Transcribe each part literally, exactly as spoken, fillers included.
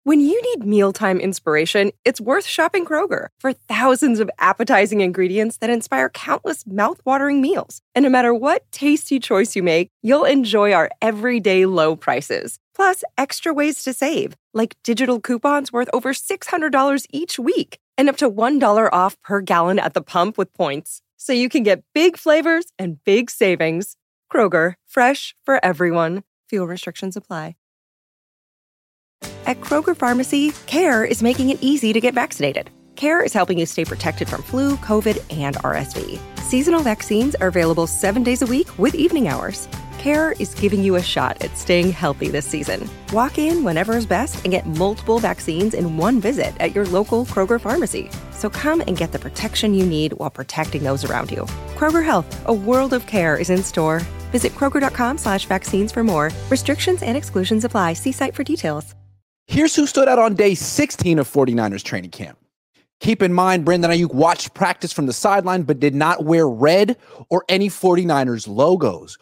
When you need mealtime inspiration, it's worth shopping Kroger for thousands of appetizing ingredients that inspire countless mouth-watering meals. And no matter what tasty choice you make, you'll enjoy our everyday low prices. Plus, extra ways to save, like digital coupons worth over six hundred dollars each week and up to one dollar off per gallon at the pump with points. So you can get big flavors and big savings. Kroger, fresh for everyone. Fuel restrictions apply. At Kroger Pharmacy, CARE is making it easy to get vaccinated. CARE is helping you stay protected from flu, COVID, and R S V. Seasonal vaccines are available seven days a week with evening hours. CARE is giving you a shot at staying healthy this season. Walk in whenever is best and get multiple vaccines in one visit at your local Kroger Pharmacy. So come and get the protection you need while protecting those around you. Kroger Health, a world of care, is in store. Visit kroger.com slash vaccines for more. Restrictions and exclusions apply. See site for details. Here's who stood out on day sixteen of 49ers training camp. Keep in mind, Brandon Ayuk watched practice from the sideline, but did not wear red or any 49ers logos.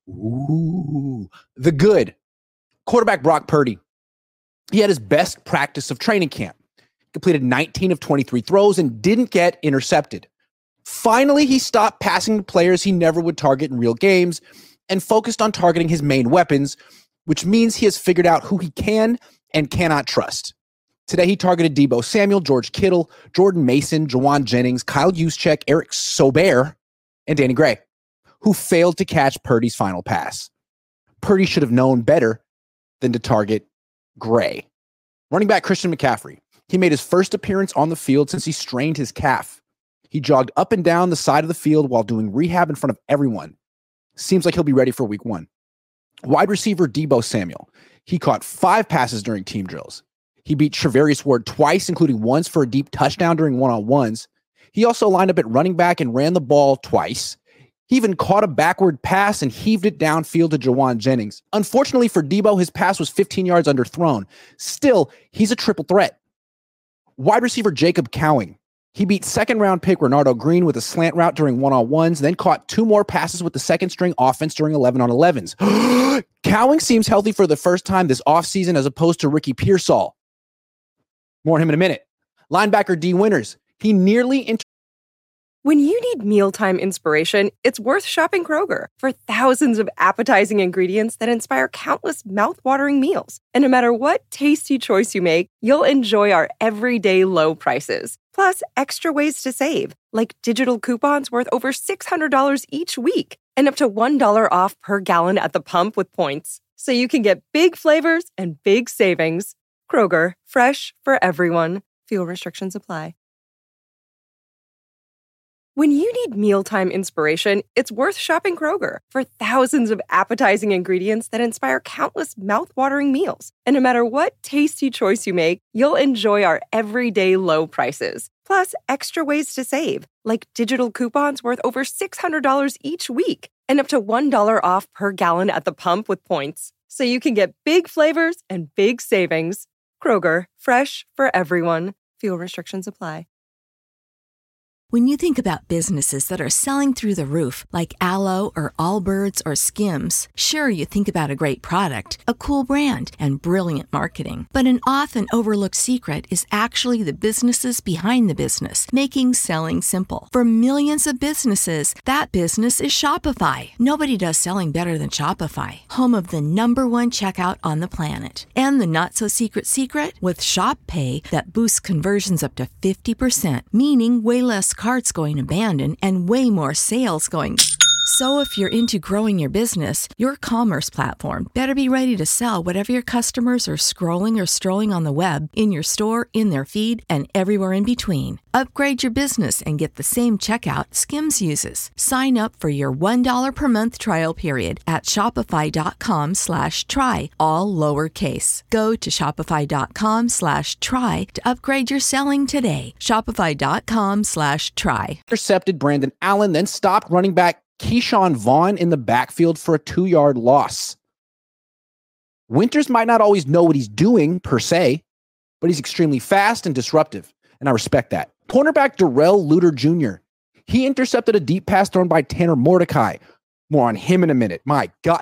Ooh, the good. Quarterback Brock Purdy. He had his best practice of training camp. Completed nineteen of twenty-three throws and didn't get intercepted. Finally, he stopped passing to players he never would target in real games and focused on targeting his main weapons, which means he has figured out who he can and cannot trust. Today, he targeted Deebo Samuel, George Kittle, Jordan Mason, Jawan Jennings, Kyle Juszczyk, Eric Sober, and Danny Gray, who failed to catch Purdy's final pass. Purdy should have known better than to target Gray. Running back Christian McCaffrey. He made his first appearance on the field since he strained his calf. He jogged up and down the side of the field while doing rehab in front of everyone. Seems like he'll be ready for week one. Wide receiver Deebo Samuel. He caught five passes during team drills. He beat Charvarius Ward twice, including once for a deep touchdown during one-on-ones. He also lined up at running back and ran the ball twice. He even caught a backward pass and heaved it downfield to Jawan Jennings. Unfortunately for Deebo, his pass was fifteen yards underthrown. Still, he's a triple threat. Wide receiver Jacob Cowing. He beat second-round pick Renardo Green with a slant route during one-on-ones, then caught two more passes with the second-string offense during eleven-on-elevens. Cowing seems healthy for the first time this offseason as opposed to Ricky Pearsall. More on him in a minute. Linebacker D. Winters. He nearly inter- When you need mealtime inspiration, it's worth shopping Kroger for thousands of appetizing ingredients that inspire countless mouth-watering meals. And no matter what tasty choice you make, you'll enjoy our everyday low prices. Plus, extra ways to save, like digital coupons worth over six hundred dollars each week and up to one dollar off per gallon at the pump with points. So you can get big flavors and big savings. Kroger, fresh for everyone. Fuel restrictions apply. When you need mealtime inspiration, it's worth shopping Kroger for thousands of appetizing ingredients that inspire countless mouth-watering meals. And no matter what tasty choice you make, you'll enjoy our everyday low prices. Plus, extra ways to save, like digital coupons worth over six hundred dollars each week and up to one dollar off per gallon at the pump with points. So you can get big flavors and big savings. Kroger, fresh for everyone. Fuel restrictions apply. When you think about businesses that are selling through the roof, like Aloe or Allbirds or Skims, sure, you think about a great product, a cool brand, and brilliant marketing. But an often overlooked secret is actually the businesses behind the business, making selling simple. For millions of businesses, that business is Shopify. Nobody does selling better than Shopify, home of the number one checkout on the planet. And the not-so-secret secret? With Shop Pay, that boosts conversions up to fifty percent, meaning way less carts going abandoned and way more sales going. So if you're into growing your business, your commerce platform better be ready to sell whatever your customers are scrolling or strolling on the web, in your store, in their feed, and everywhere in between. Upgrade your business and get the same checkout Skims uses. Sign up for your one dollar per month trial period at shopify.com slash try, all lowercase. Go to shopify.com slash try to upgrade your selling today. Shopify.com slash try. Intercepted Brandon Allen, then stopped running back Keyshawn Vaughn in the backfield for a two-yard loss. Winters might not always know what he's doing, per se, but he's extremely fast and disruptive, and I respect that. Cornerback Darrell Luter Junior He intercepted a deep pass thrown by Tanner Mordecai. More on him in a minute. My God.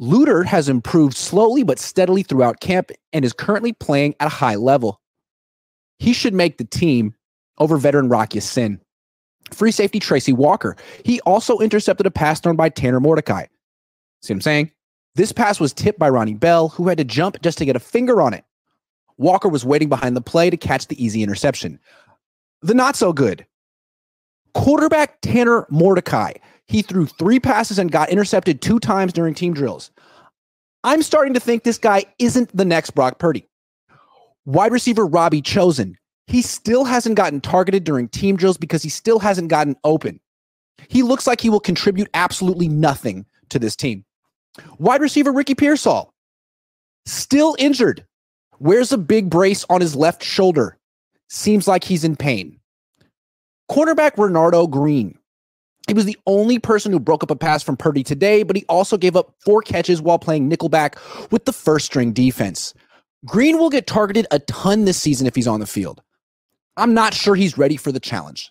Luter has improved slowly but steadily throughout camp and is currently playing at a high level. He should make the team over veteran Rock Ya-Sin. Free safety Tracy Walker. He also intercepted a pass thrown by Tanner Mordecai. See what I'm saying? This pass was tipped by Ronnie Bell, who had to jump just to get a finger on it. Walker was waiting behind the play to catch the easy interception. The not so good. Quarterback Tanner Mordecai. He threw three passes and got intercepted two times during team drills. I'm starting to think this guy isn't the next Brock Purdy. Wide receiver Robbie Chosen. He still hasn't gotten targeted during team drills because he still hasn't gotten open. He looks like he will contribute absolutely nothing to this team. Wide receiver Ricky Pearsall. Still injured. Wears a big brace on his left shoulder. Seems like he's in pain. Cornerback Renardo Green. He was the only person who broke up a pass from Purdy today, but he also gave up four catches while playing nickelback with the first string defense. Green will get targeted a ton this season if he's on the field. I'm not sure he's ready for the challenge.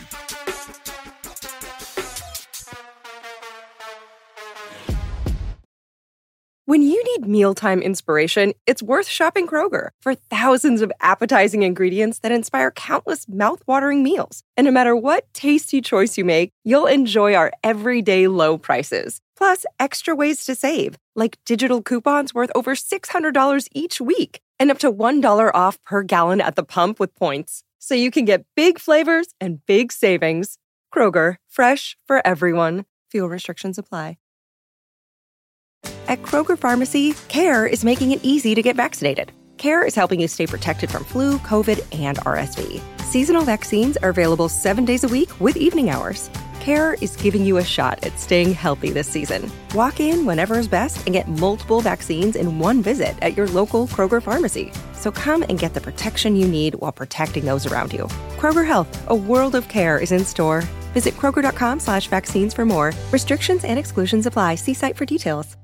When you need mealtime inspiration, it's worth shopping Kroger for thousands of appetizing ingredients that inspire countless mouth-watering meals. And no matter what tasty choice you make, you'll enjoy our everyday low prices. Plus, extra ways to save, like digital coupons worth over six hundred dollars each week and up to one dollar off per gallon at the pump with points. So you can get big flavors and big savings. Kroger, fresh for everyone. Fuel restrictions apply. At Kroger Pharmacy, CARE is making it easy to get vaccinated. CARE is helping you stay protected from flu, COVID, and R S V. Seasonal vaccines are available seven days a week with evening hours. CARE is giving you a shot at staying healthy this season. Walk in whenever is best and get multiple vaccines in one visit at your local Kroger Pharmacy. So come and get the protection you need while protecting those around you. Kroger Health, a world of care, is in store. Visit Kroger.com slash vaccines for more. Restrictions and exclusions apply. See site for details.